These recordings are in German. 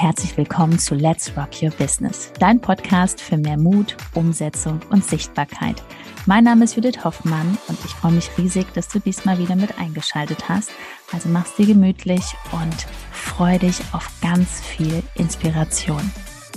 herzlich willkommen zu Let's Rock Your Business, dein Podcast für mehr Mut, Umsetzung und Sichtbarkeit. Mein Name ist Judith Hoffmann und ich freue mich riesig, dass du diesmal wieder mit eingeschaltet hast. Also mach's dir gemütlich und freu dich auf ganz viel Inspiration.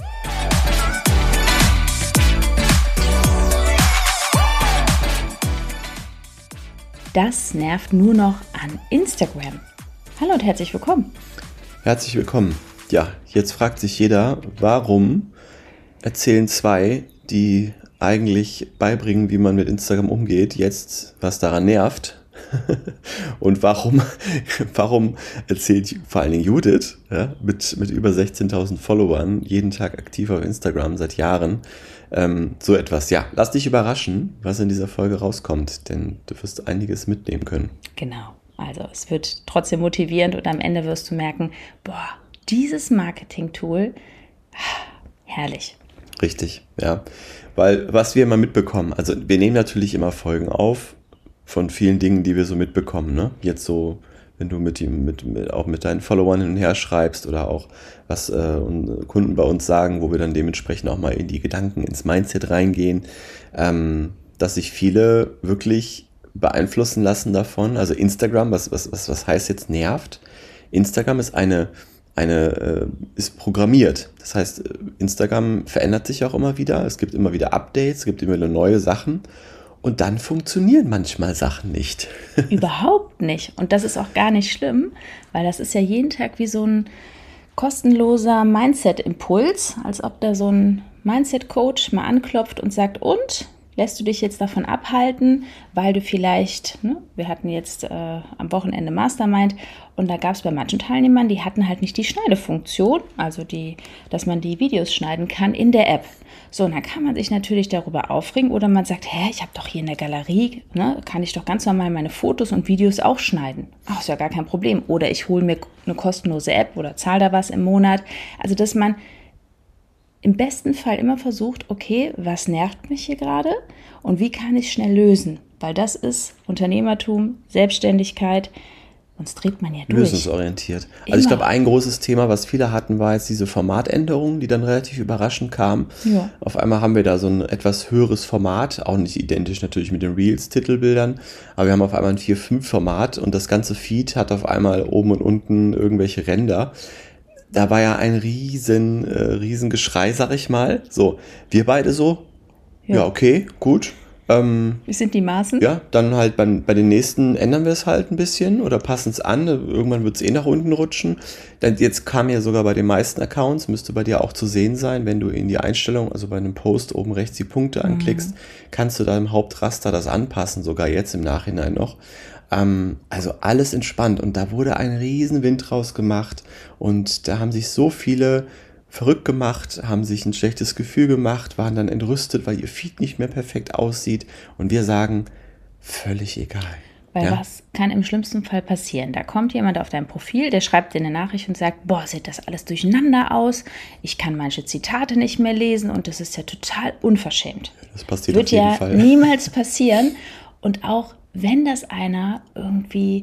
Das nervt nur noch an Instagram. Hallo und herzlich willkommen. Herzlich willkommen. Ja, jetzt fragt sich jeder, warum erzählen zwei, die eigentlich beibringen, wie man mit Instagram umgeht, jetzt, was daran nervt. Und warum erzählt vor allen Dingen Judith, ja, mit über 16.000 Followern, jeden Tag aktiv auf Instagram seit Jahren, so etwas. Ja, lass dich überraschen, was in dieser Folge rauskommt, denn du wirst einiges mitnehmen können. Genau, also es wird trotzdem motivierend und am Ende wirst du merken, dieses Marketing-Tool, herrlich. Richtig, ja. Weil was wir immer mitbekommen, also wir nehmen natürlich immer Folgen auf von vielen Dingen, die wir so mitbekommen, ne? Jetzt so, wenn du auch mit deinen Followern hin und her schreibst oder auch was Kunden bei uns sagen, wo wir dann dementsprechend auch mal in die Gedanken, ins Mindset reingehen, dass sich viele wirklich beeinflussen lassen davon. Also Instagram, was heißt jetzt nervt? Instagram ist ist programmiert. Das heißt, Instagram verändert sich auch immer wieder. Es gibt immer wieder Updates, es gibt immer wieder neue Sachen. Und dann funktionieren manchmal Sachen nicht. Überhaupt nicht. Und das ist auch gar nicht schlimm, weil das ist ja jeden Tag wie so ein kostenloser Mindset-Impuls, als ob da so ein Mindset-Coach mal anklopft und sagt, und? Lässt du dich jetzt davon abhalten, weil du vielleicht, wir hatten jetzt am Wochenende Mastermind und da gab es bei manchen Teilnehmern, die hatten halt nicht die Schneidefunktion, also dass man die Videos schneiden kann in der App. So, und dann kann man sich natürlich darüber aufregen oder man sagt, ich habe doch hier in der Galerie, kann ich doch ganz normal meine Fotos und Videos auch schneiden. Ach, ist ja gar kein Problem. Oder ich hole mir eine kostenlose App oder zahle da was im Monat. Also, dass man im besten Fall immer versucht, okay, was nervt mich hier gerade und wie kann ich schnell lösen? Weil das ist Unternehmertum, Selbstständigkeit, sonst dreht man ja durch. Lösungsorientiert. Also ich glaube, ein großes Thema, was viele hatten, war jetzt diese Formatänderung, die dann relativ überraschend kam. Ja. Auf einmal haben wir da so ein etwas höheres Format, auch nicht identisch natürlich mit den Reels-Titelbildern, aber wir haben auf einmal ein 4:5-Format und das ganze Feed hat auf einmal oben und unten irgendwelche Ränder. Da war ja ein riesen Geschrei, sag ich mal. So, wir beide so, ja okay, gut. Wie sind die Maßen? Ja, dann halt bei den nächsten ändern wir es halt ein bisschen oder passen es an. Irgendwann wird es nach unten rutschen. Jetzt kam ja sogar bei den meisten Accounts, müsste bei dir auch zu sehen sein, wenn du in die Einstellung, also bei einem Post oben rechts die Punkte anklickst, kannst du da im Hauptraster das anpassen, sogar jetzt im Nachhinein noch. Also alles entspannt und da wurde ein Riesenwind draus gemacht und da haben sich so viele verrückt gemacht, haben sich ein schlechtes Gefühl gemacht, waren dann entrüstet, weil ihr Feed nicht mehr perfekt aussieht und wir sagen, völlig egal. Weil was kann im schlimmsten Fall passieren? Da kommt jemand auf dein Profil, der schreibt dir eine Nachricht und sagt, sieht das alles durcheinander aus, ich kann manche Zitate nicht mehr lesen und das ist ja total unverschämt. Das passiert auf jeden Fall. Wird ja niemals passieren und auch wenn das einer irgendwie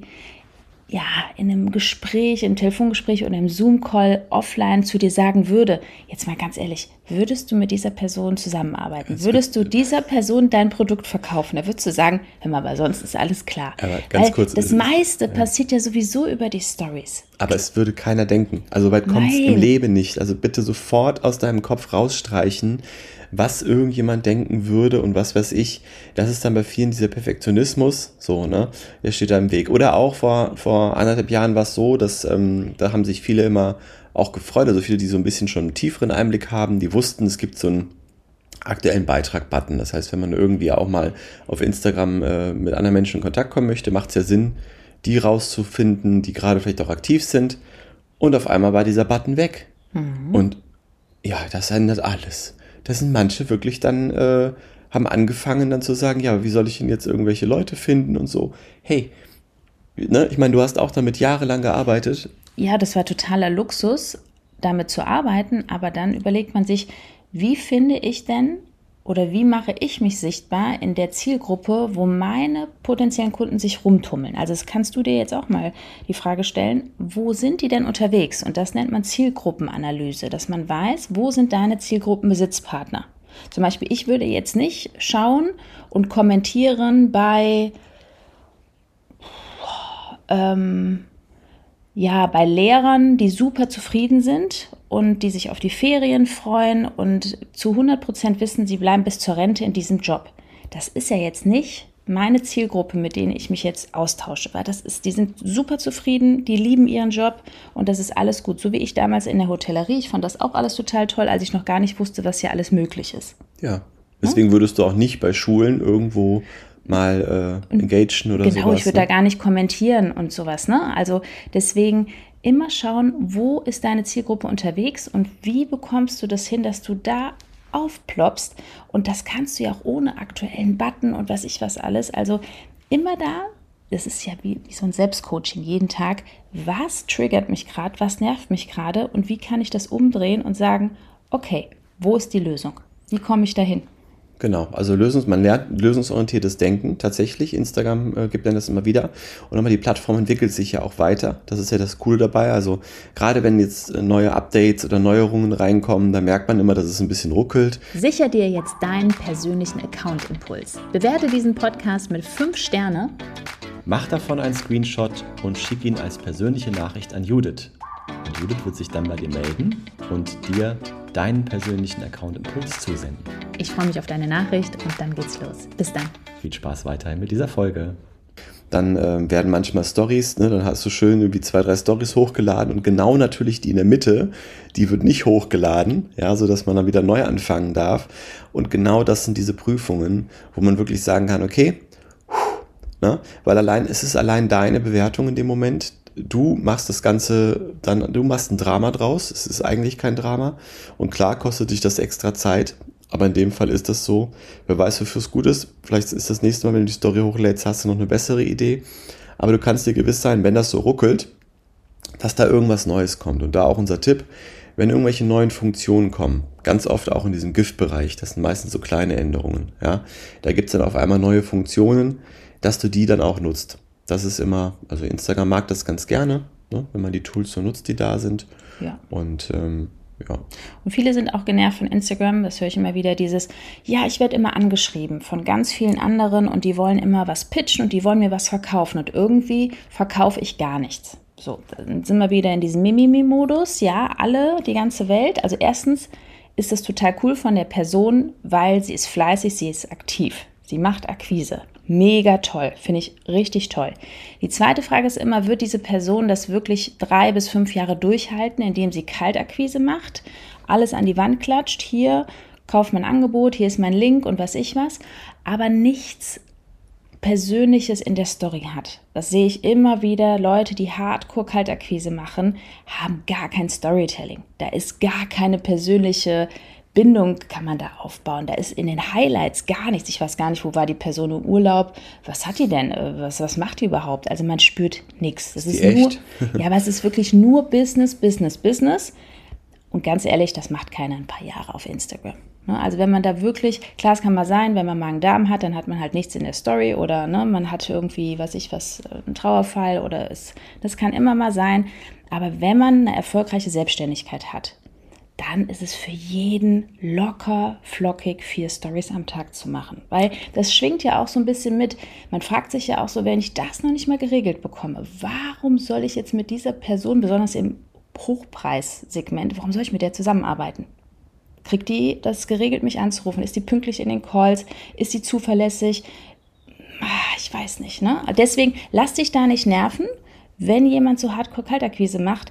in einem Gespräch, im Telefongespräch oder im Zoom-Call offline zu dir sagen würde, jetzt mal ganz ehrlich, würdest du mit dieser Person zusammenarbeiten? Würdest du dieser Person dein Produkt verkaufen? Da würdest du sagen, hör mal, aber sonst ist alles klar. Aber ganz kurz, das meiste passiert ja sowieso über die Stories. Aber es würde keiner denken. Also weit kommt es im Leben nicht. Also bitte sofort aus deinem Kopf rausstreichen, was irgendjemand denken würde und was weiß ich. Das ist dann bei vielen dieser Perfektionismus, so, ne? Der steht da im Weg. Oder auch vor 1,5 Jahren war es so, dass da haben sich viele immer auch gefreut, also viele, die so ein bisschen schon einen tieferen Einblick haben, die wussten, es gibt so einen aktuellen Beitrag-Button. Das heißt, wenn man irgendwie auch mal auf Instagram mit anderen Menschen in Kontakt kommen möchte, macht es ja Sinn, die rauszufinden, die gerade vielleicht auch aktiv sind. Und auf einmal war dieser Button weg. Und ja, das ändert alles. Da sind manche wirklich dann, haben angefangen dann zu sagen, ja, wie soll ich denn jetzt irgendwelche Leute finden und so. Hey, ich meine, du hast auch damit jahrelang gearbeitet. Ja, das war totaler Luxus, damit zu arbeiten, aber dann überlegt man sich, wie finde ich denn oder wie mache ich mich sichtbar in der Zielgruppe, wo meine potenziellen Kunden sich rumtummeln? Also das kannst du dir jetzt auch mal die Frage stellen, wo sind die denn unterwegs? Und das nennt man Zielgruppenanalyse, dass man weiß, wo sind deine Zielgruppenbesitzpartner? Zum Beispiel, ich würde jetzt nicht schauen und kommentieren bei bei Lehrern, die super zufrieden sind und die sich auf die Ferien freuen und zu 100% wissen, sie bleiben bis zur Rente in diesem Job. Das ist ja jetzt nicht meine Zielgruppe, mit denen ich mich jetzt austausche, weil die sind super zufrieden, die lieben ihren Job und das ist alles gut. So wie ich damals in der Hotellerie, ich fand das auch alles total toll, als ich noch gar nicht wusste, was hier alles möglich ist. Ja, deswegen würdest du auch nicht bei Schulen irgendwo mal engagen oder sowas. Genau, ich würde da gar nicht kommentieren und sowas, ne? Also deswegen immer schauen, wo ist deine Zielgruppe unterwegs und wie bekommst du das hin, dass du da aufploppst, und das kannst du ja auch ohne aktuellen Button und was ich was alles, also immer da, das ist ja wie so ein Selbstcoaching jeden Tag, was triggert mich gerade, was nervt mich gerade und wie kann ich das umdrehen und sagen, okay, wo ist die Lösung, wie komme ich dahin? Genau, also man lernt lösungsorientiertes Denken tatsächlich. Instagram gibt dann das immer wieder. Und aber die Plattform entwickelt sich ja auch weiter. Das ist ja das Coole dabei. Also gerade wenn jetzt neue Updates oder Neuerungen reinkommen, da merkt man immer, dass es ein bisschen ruckelt. Sicher dir jetzt deinen persönlichen Account-Impuls. Bewerte diesen Podcast mit 5 Sterne. Mach davon einen Screenshot und schick ihn als persönliche Nachricht an Judith. Und Judith wird sich dann bei dir melden und dir deinen persönlichen Account-Impuls zusenden. Ich freue mich auf deine Nachricht und dann geht's los. Bis dann. Viel Spaß weiterhin mit dieser Folge. Dann werden manchmal Storys, ne, dann hast du schön irgendwie 2, 3 Storys hochgeladen und genau natürlich die in der Mitte, die wird nicht hochgeladen, ja, sodass man dann wieder neu anfangen darf. Und genau das sind diese Prüfungen, wo man wirklich sagen kann, okay, ne, weil es ist allein deine Bewertung in dem Moment. Du machst das Ganze, du machst ein Drama draus, es ist eigentlich kein Drama und klar kostet dich das extra Zeit, aber in dem Fall ist das so, wer weiß, wofür es gut ist, vielleicht ist das nächste Mal, wenn du die Story hochlädst, hast du noch eine bessere Idee, aber du kannst dir gewiss sein, wenn das so ruckelt, dass da irgendwas Neues kommt und da auch unser Tipp, wenn irgendwelche neuen Funktionen kommen, ganz oft auch in diesem Giftbereich, das sind meistens so kleine Änderungen, ja, da gibt es dann auf einmal neue Funktionen, dass du die dann auch nutzt. Das ist immer, also Instagram mag das ganz gerne, ne, wenn man die Tools so nutzt, die da sind. Ja. Und ja. Und viele sind auch genervt von Instagram, das höre ich immer wieder, ich werde immer angeschrieben von ganz vielen anderen und die wollen immer was pitchen und die wollen mir was verkaufen und irgendwie verkaufe ich gar nichts. So, dann sind wir wieder in diesem Mimimi-Modus, ja, die ganze Welt. Also erstens ist das total cool von der Person, weil sie ist fleißig, sie ist aktiv, sie macht Akquise. Mega toll, finde ich richtig toll. Die zweite Frage ist immer, wird diese Person das wirklich 3 bis 5 Jahre durchhalten, indem sie Kaltakquise macht, alles an die Wand klatscht, hier, kauf mein Angebot, hier ist mein Link und was ich was, aber nichts Persönliches in der Story hat. Das sehe ich immer wieder, Leute, die Hardcore-Kaltakquise machen, haben gar kein Storytelling. Da ist gar keine persönliche Bindung kann man da aufbauen. Da ist in den Highlights gar nichts. Ich weiß gar nicht, wo war die Person im Urlaub? Was hat die denn? Was macht die überhaupt? Also man spürt nichts. Das ist nur, ja, aber es ist wirklich nur Business, Business, Business. Und ganz ehrlich, das macht keiner ein paar Jahre auf Instagram. Also wenn man da wirklich, klar, es kann mal sein, wenn man Magen-Darm hat, dann hat man halt nichts in der Story oder man hat irgendwie, einen Trauerfall oder das kann immer mal sein. Aber wenn man eine erfolgreiche Selbstständigkeit hat, dann ist es für jeden locker, flockig 4 Stories am Tag zu machen. Weil das schwingt ja auch so ein bisschen mit. Man fragt sich ja auch so, wenn ich das noch nicht mal geregelt bekomme, warum soll ich jetzt mit dieser Person, besonders im Hochpreissegment, warum soll ich mit der zusammenarbeiten? Kriegt die das geregelt, mich anzurufen? Ist die pünktlich in den Calls? Ist die zuverlässig? Ich weiß nicht, ne? Deswegen lass dich da nicht nerven, wenn jemand so Hardcore-Kaltakquise macht.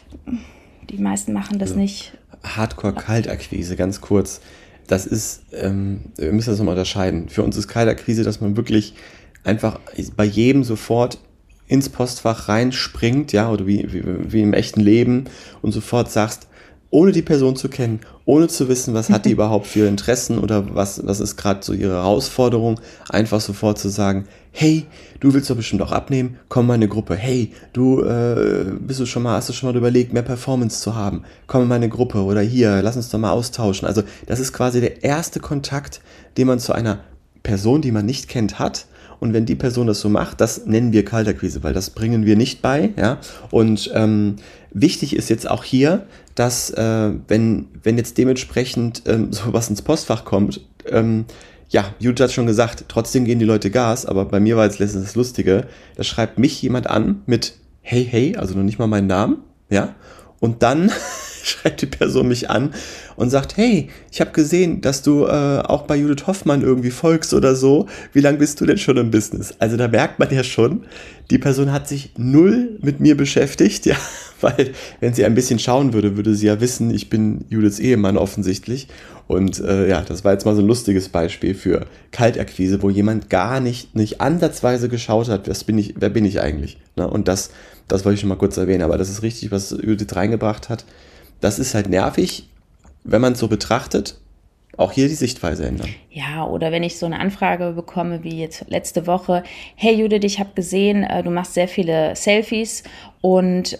Die meisten machen das nicht. Hardcore-Kaltakquise, ganz kurz. Das ist, wir müssen das nochmal unterscheiden. Für uns ist Kaltakquise, dass man wirklich einfach bei jedem sofort ins Postfach reinspringt, ja, oder wie im echten Leben und sofort sagst, ohne die Person zu kennen, ohne zu wissen, was hat die überhaupt für Interessen oder was ist gerade so ihre Herausforderung, einfach sofort zu sagen, hey, du willst doch bestimmt auch abnehmen, komm mal in eine Gruppe. Hey, du hast du schon mal überlegt, mehr Performance zu haben? Komm in meine Gruppe oder hier, lass uns doch mal austauschen. Also das ist quasi der erste Kontakt, den man zu einer Person, die man nicht kennt, hat. Und wenn die Person das so macht, das nennen wir Kaltakquise, weil das bringen wir nicht bei. Ja? Und wichtig ist jetzt auch hier, dass wenn jetzt dementsprechend sowas ins Postfach kommt, Judith hat schon gesagt, trotzdem gehen die Leute Gas, aber bei mir war jetzt letztens das Lustige, da schreibt mich jemand an mit hey, also noch nicht mal meinen Namen, ja, und dann schreibt die Person mich an und sagt, hey, ich habe gesehen, dass du auch bei Judith Hoffmann irgendwie folgst oder so. Wie lange bist du denn schon im Business? Also da merkt man ja schon, die Person hat sich null mit mir beschäftigt, ja, weil wenn sie ein bisschen schauen würde, würde sie ja wissen, ich bin Judiths Ehemann offensichtlich. Und das war jetzt mal so ein lustiges Beispiel für Kaltakquise, wo jemand gar nicht ansatzweise geschaut hat, wer bin ich eigentlich? Ne? Und das wollte ich schon mal kurz erwähnen, aber das ist richtig, was Judith reingebracht hat. Das ist halt nervig, wenn man es so betrachtet, auch hier die Sichtweise ändern. Ja, oder wenn ich so eine Anfrage bekomme, wie jetzt letzte Woche, hey Judith, ich habe gesehen, du machst sehr viele Selfies und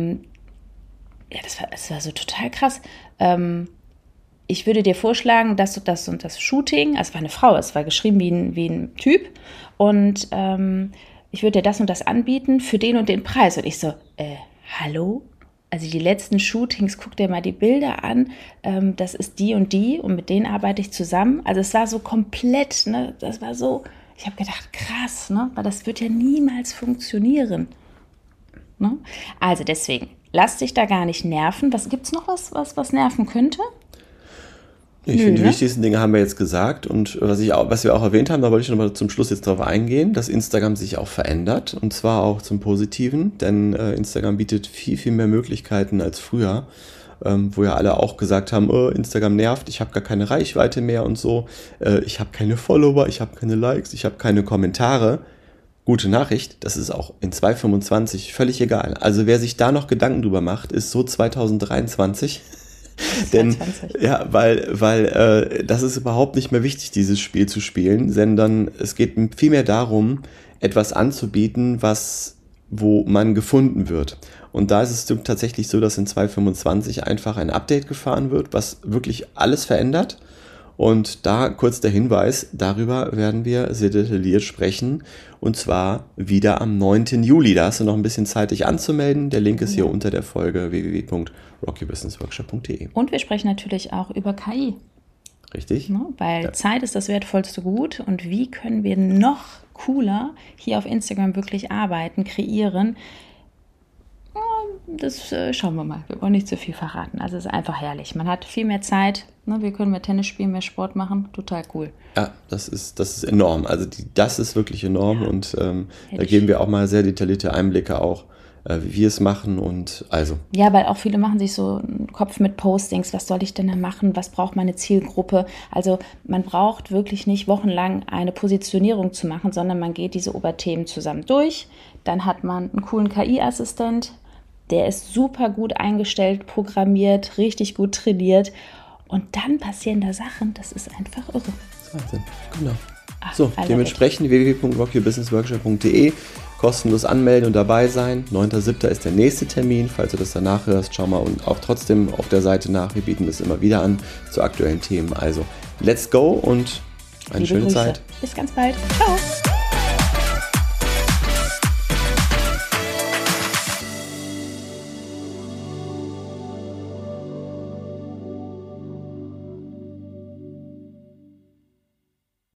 das war so total krass. Ich würde dir vorschlagen, dass du das und das Shooting, also es war eine Frau, es war geschrieben wie ein Typ und ich würde dir das und das anbieten für den und den Preis. Und ich so, hallo? Also die letzten Shootings, guck dir mal die Bilder an, das ist die und mit denen arbeite ich zusammen. Also es war so komplett, ne, das war so, ich habe gedacht, krass, ne, weil das wird ja niemals funktionieren. Ne? Also deswegen, lass dich da gar nicht nerven. Gibt es noch was nerven könnte? Ich finde, die wichtigsten Dinge haben wir jetzt gesagt und was wir auch erwähnt haben, da wollte ich nochmal zum Schluss jetzt drauf eingehen, dass Instagram sich auch verändert und zwar auch zum Positiven, denn Instagram bietet viel, viel mehr Möglichkeiten als früher, wo ja alle auch gesagt haben, Instagram nervt, ich habe gar keine Reichweite mehr und so, ich habe keine Follower, ich habe keine Likes, ich habe keine Kommentare. Gute Nachricht, das ist auch in 2025 völlig egal. Also wer sich da noch Gedanken drüber macht, ist so 2023. Denn, ja, weil das ist überhaupt nicht mehr wichtig, dieses Spiel zu spielen, sondern es geht vielmehr darum, etwas anzubieten, wo man gefunden wird. Und da ist es tatsächlich so, dass in 2025 einfach ein Update gefahren wird, was wirklich alles verändert. Und da kurz der Hinweis, darüber werden wir sehr detailliert sprechen und zwar wieder am 9. Juli. Da hast du noch ein bisschen Zeit, dich anzumelden. Der Link ist hier unter der Folge www.rockybusinessworkshop.de. Und wir sprechen natürlich auch über KI. Richtig. Ne? Weil Zeit ist das wertvollste Gut und wie können wir noch cooler hier auf Instagram wirklich arbeiten, kreieren. Das schauen wir mal. Wir wollen nicht zu viel verraten. Also es ist einfach herrlich. Man hat viel mehr Zeit. Ne? Wir können mehr Tennis spielen, mehr Sport machen. Total cool. Ja, das ist enorm. Also das ist wirklich enorm. Ja. Und da geben wir auch mal sehr detaillierte Einblicke auch, wie wir es machen und also. Ja, weil auch viele machen sich so einen Kopf mit Postings. Was soll ich denn da machen? Was braucht meine Zielgruppe? Also man braucht wirklich nicht wochenlang eine Positionierung zu machen, sondern man geht diese Oberthemen zusammen durch. Dann hat man einen coolen KI-Assistent. Der ist super gut eingestellt, programmiert, richtig gut trainiert. Und dann passieren da Sachen, das ist einfach irre. Wahnsinn, genau. So, dementsprechend www.rockybusinessworkshop.de, kostenlos anmelden und dabei sein. 9.7. ist der nächste Termin, falls du das danach hörst, schau mal und auch trotzdem auf der Seite nach. Wir bieten das immer wieder an zu aktuellen Themen. Also, let's go und eine schöne Zeit. Bis ganz bald. Ciao.